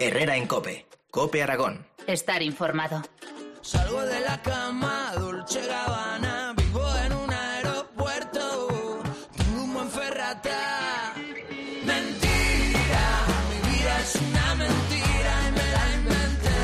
Herrera en COPE. COPE Aragón. Estar informado. Salgo de la cama, Dolce Gabbana, vivo en un aeropuerto, tengo un buen Ferrata. Mentira, mi vida es una mentira y me la inventé.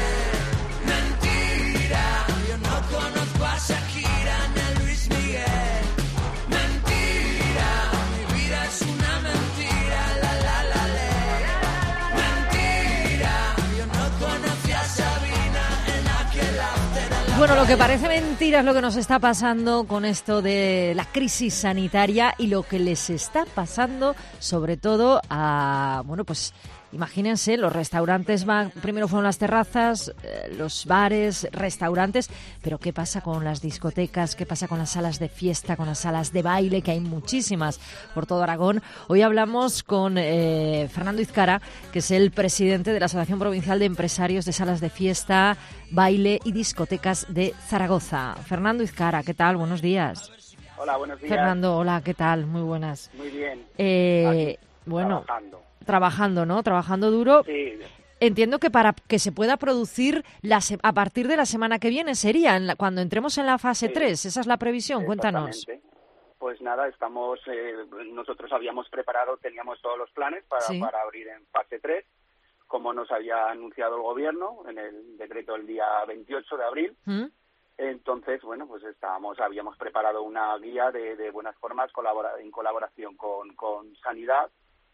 Mentira, yo no conozco a Shakira ni a Luis Miguel. Mentira, mi vida es una mentira, la la la la. Mentira, yo no conocí a Sabina en aquel after. Bueno, lo que parece mentira es lo que nos está pasando con esto de la crisis sanitaria y lo que les está pasando sobre todo a, bueno, pues imagínense, los restaurantes primero fueron las terrazas, los bares, restaurantes, pero ¿qué pasa con las discotecas? ¿Qué pasa con las salas de fiesta, con las salas de baile, que hay muchísimas por todo Aragón? Hoy hablamos con Fernando Izcara, que es el presidente de la Asociación Provincial de Empresarios de Salas de Fiesta, Baile y Discotecas de Zaragoza. Fernando Izcara, ¿qué tal? Buenos días. Hola, buenos días. Fernando, hola, ¿qué tal? Muy buenas. Muy bien. Bueno, trabajando, ¿no? Trabajando duro. Sí. Entiendo que para que se pueda producir a partir de la semana que viene sería cuando entremos en la fase 3. Esa es la previsión. Cuéntanos. Pues nada, nosotros habíamos preparado, teníamos todos los planes para abrir en fase 3, como nos había anunciado el gobierno en el decreto del día 28 de abril. Entonces, bueno, pues habíamos preparado una guía de buenas formas en colaboración con Sanidad.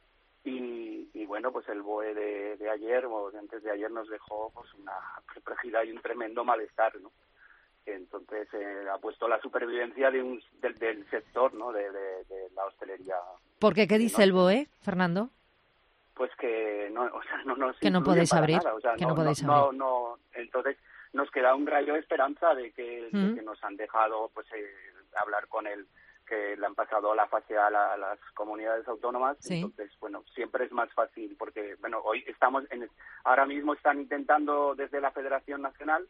Y bueno, pues el BOE de ayer o de antes de ayer nos dejó pues una perplejidad y un tremendo malestar, ¿no? Entonces ha puesto la supervivencia del sector, ¿no? De la hostelería. ¿Por qué? ¿Qué dice el BOE, Fernando? Pues que no, o sea, no nos que no podéis abrir, nada, o sea, que no podéis abrir. No, entonces nos queda un rayo de esperanza de que nos han dejado pues hablar con él, que le han pasado la fase a las comunidades autónomas. Sí. Entonces, bueno, siempre es más fácil porque, bueno, hoy ahora mismo están intentando desde la Federación Nacional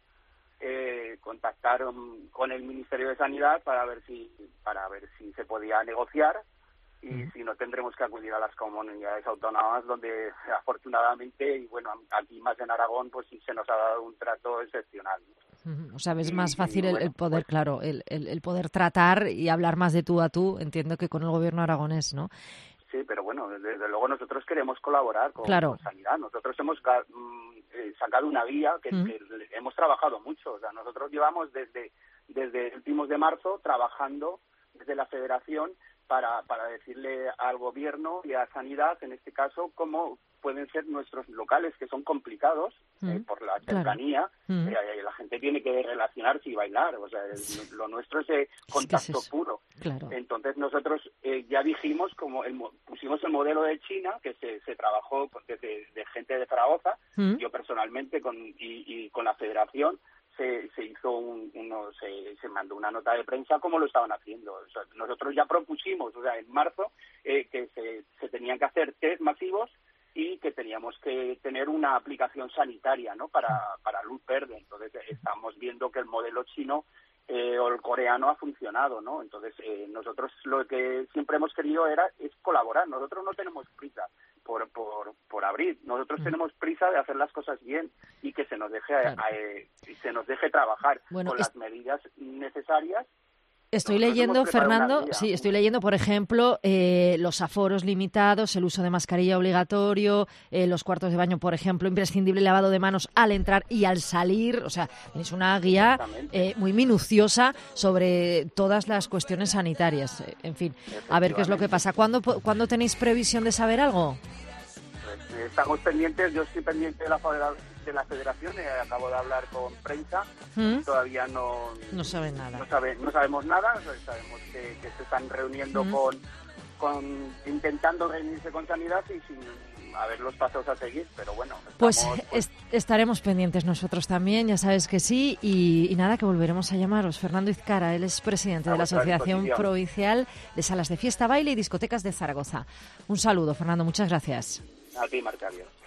contactar con el Ministerio de Sanidad para ver si se podía negociar y si no tendremos que acudir a las comunidades autónomas donde afortunadamente, y bueno, aquí más en Aragón, pues sí se nos ha dado un trato excepcional, ¿no? O sea, es más fácil el poder, pues, claro, el poder tratar y hablar más de tú a tú, entiendo que con el gobierno aragonés, ¿no? Sí, pero bueno, desde luego nosotros queremos colaborar con Sanidad. Nosotros hemos sacado una guía que hemos trabajado mucho. O sea, nosotros llevamos desde últimos de marzo trabajando desde la Federación para decirle al gobierno y a Sanidad, en este caso, cómo pueden ser nuestros locales, que son complicados por la cercanía. La gente tiene que relacionarse y bailar, o sea, lo nuestro es contacto puro. Claro. Entonces nosotros ya dijimos, pusimos el modelo de China, que se trabajó de gente de Zaragoza, yo personalmente con la Federación, se hizo se mandó una nota de prensa cómo lo estaban haciendo. O sea, nosotros ya propusimos, o sea, en marzo, que se tenían que hacer test masivos y que teníamos que tener una aplicación sanitaria, ¿no? Para luz verde. Entonces estamos viendo que el modelo chino o el coreano ha funcionado, ¿no? Entonces nosotros lo que siempre hemos querido es colaborar. Nosotros no tenemos prisa por abrir. Nosotros tenemos prisa de hacer las cosas bien y que se nos deje trabajar con las medidas necesarias. Estoy leyendo, Fernando, estoy leyendo, por ejemplo, los aforos limitados, el uso de mascarilla obligatorio, los cuartos de baño, por ejemplo, imprescindible lavado de manos al entrar y al salir. O sea, es una guía muy minuciosa sobre todas las cuestiones sanitarias. En fin, a ver qué es lo que pasa. ¿Cuándo tenéis previsión de saber algo? Pues, estamos pendientes, yo estoy pendiente de la Federación, acabo de hablar con prensa, todavía no saben nada. No sabemos nada, sabemos que se están reuniendo intentando reunirse con Sanidad y sin a ver los pasos a seguir, pero bueno. Pues estaremos pendientes nosotros también, ya sabes que sí, y nada, que volveremos a llamaros. Fernando Izcara, él es presidente de la Asociación Provincial de Salas de Fiesta, Baile y Discotecas de Zaragoza. Un saludo, Fernando, muchas gracias. A ti, Marta, adiós.